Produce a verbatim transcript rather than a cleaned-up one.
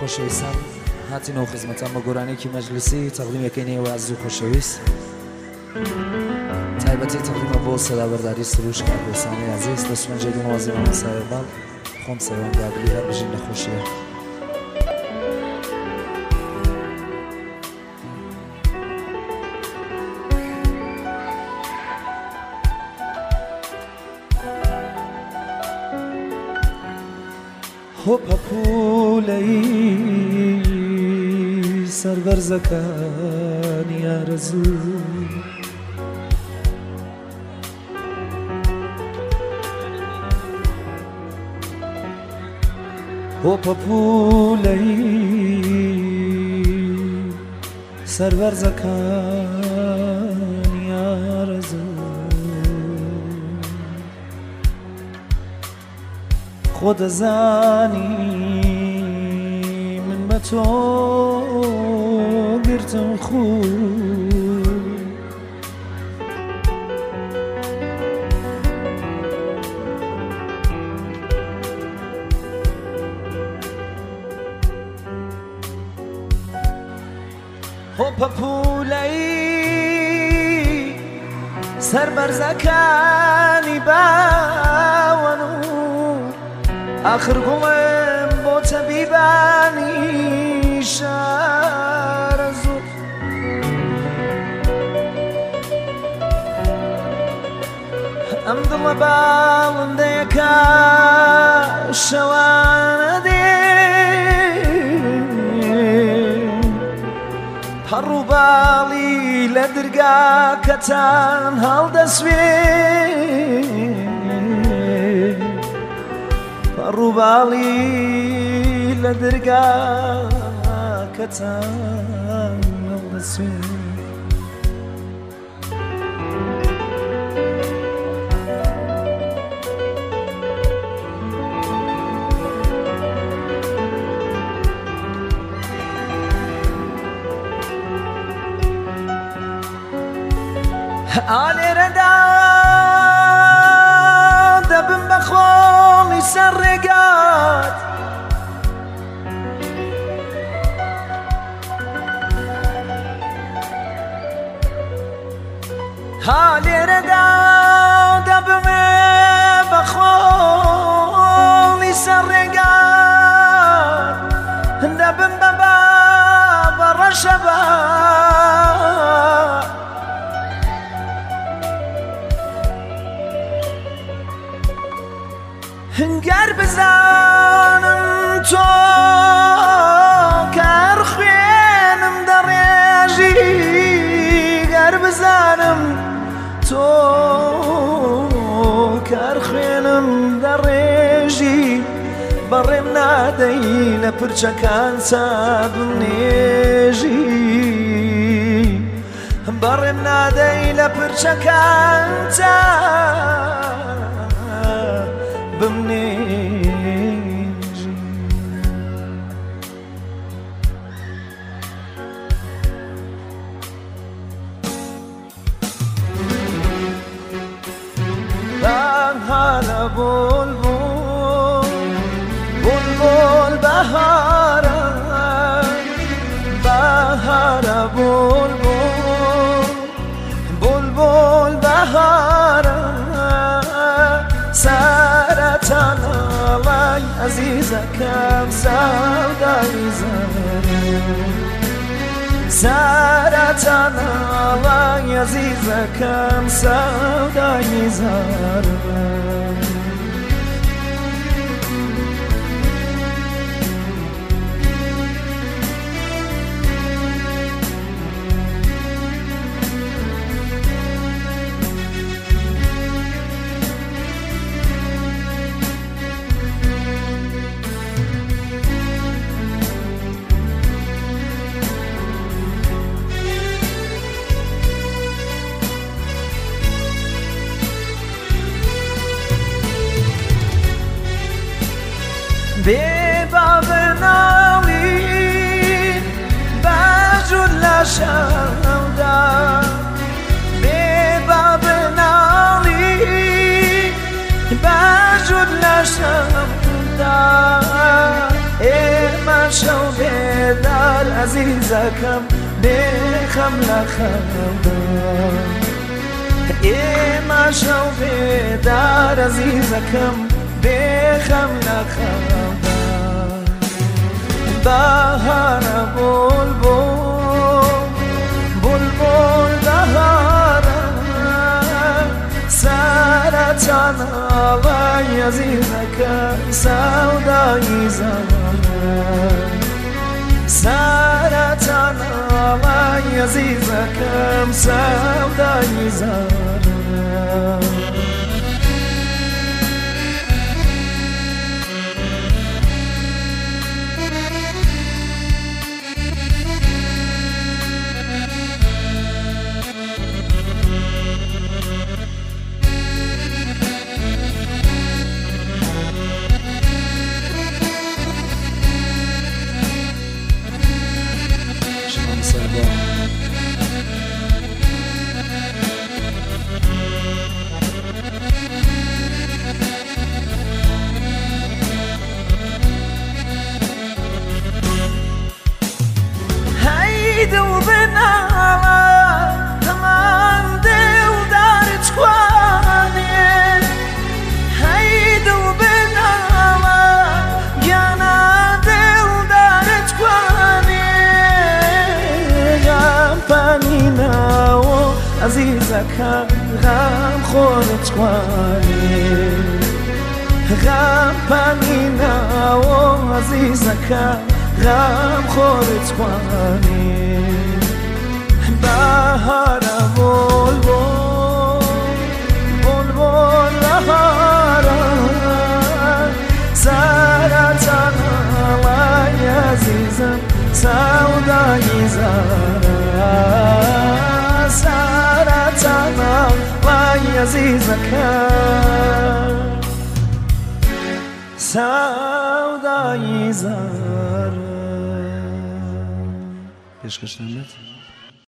خۆشەویستان هاتینەوە خزمەتان بە گۆرانێکی مەجلیسی تەقدیمەکەی واز و خۆشەویست تایبەتی تەقدیمە بۆ سەدابەرداری سروش کارگۆسانی عەزیز دەستمەنجێری مەوازی مەساوی باڵ خۆم سەروەندابلی هەر بژین نەخۆشیە هۆپە پولەی سەربەرزەکانی ئارەزوو هۆپە پولەی سەربەرزەکانی ئارەزوو خۆ دەزانی من بە تۆ گرتم خوو هۆپە پولەی سەربەرزەکانی باوەن و آخر گوڵم بۆ تەبیبانی شارەزوو ئەم دڵە باڵندەیەکە شەوانە دێ هەڕوو باڵی لە دەرگاکەتان هەڵدەسوێ ڕووباڵی لە دەرگاکەتان هەڵدەسوێ ئالێرەدا دەبم بە خۆڵی سەر ڕێگات ئالێرەدا دەبمێ بە خۆڵی سەر ڕێگات دەبم بە با بە ڕەشەبا گەر بزانم تۆ کار خوێنم دەڕێژی گەر بزانم تۆ کار خوێنم دەڕێژی بەڕێم نادەی لە پرچەکان چاک بمنێژی بەڕێم نادەی لە پرچەکان چاک بمنێژی بەهارە بولبول بولبول بەهارە بەهارە بولبول بولبول بەهارە سەرەتانەڵای عەزیزەکەم سەودای زارم سەرەتانەڵای عەزیزەکەم سەودای زارم بێبا بناڵی بەجوود لە شەودا بێبا بناڵی بەجوود لە شەودا مشو در عزیزکم بخم لخم مشو در عزیزکم بخم لخم بهار بلبل بلبل بهار سرطان آقای عزیزکم سودای زمان سرطان آقای عزیزکم سودای زمان عزیزکم غم خورت کنی غم پنینا و عزیزکم غم خورت کنی بهار بلبل بلبل بهار سرطان آقای عزیزم سودای زارم سرطان آقای عزیزکم سودای زارم. پیشکش نمی‌کنم.